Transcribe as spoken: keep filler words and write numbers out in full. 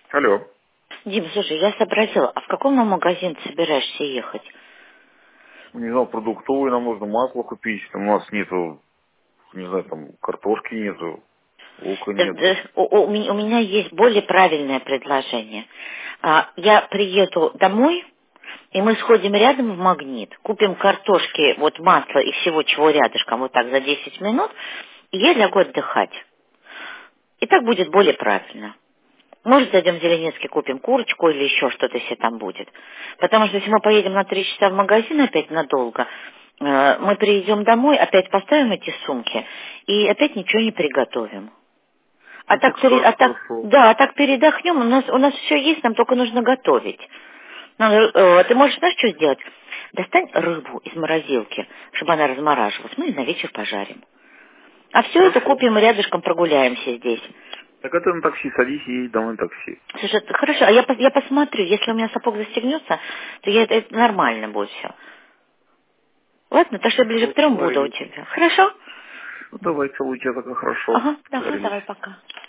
Алло. Дим, слушай, я сообразила, а в каком магазин ты собираешься ехать? Не знаю, продуктовый нам нужно масло купить. Там у нас нету, не знаю, там картошки нету, лука Да, да, нету. у, у меня у меня есть более правильное предложение. А, я приеду домой, и мы сходим рядом в Магнит, купим картошки, вот масло и всего чего рядышком, вот так за десять минут, и я лягу отдыхать. И так будет более правильно. Может, зайдем в Зеленецкий, купим курочку или еще что-то, если там будет. Потому что если мы поедем на три часа в магазин опять надолго, э, мы приедем домой, опять поставим эти сумки и опять ничего не приготовим. А Ну так так, пере- а так, хорошо. да, а так передохнем, у нас, у нас все есть, нам только нужно готовить. Надо, э, ты можешь, знаешь, что сделать? Достань рыбу из морозилки, чтобы она размораживалась, мы ее на вечер пожарим. А все это Хорошо. купим и рядышком прогуляемся здесь. Так это на такси садись и едь домой на такси. Слушай, это хорошо, а я, пос- я посмотрю, если у меня сапог застегнется, то я, это нормально будет все. Ладно, так что я ближе к Хорошо, трем буду у договорились. тебя. Хорошо? Ну давай, целую тебя, тогда хорошо. Ага, ага, Договорились. давай, пока.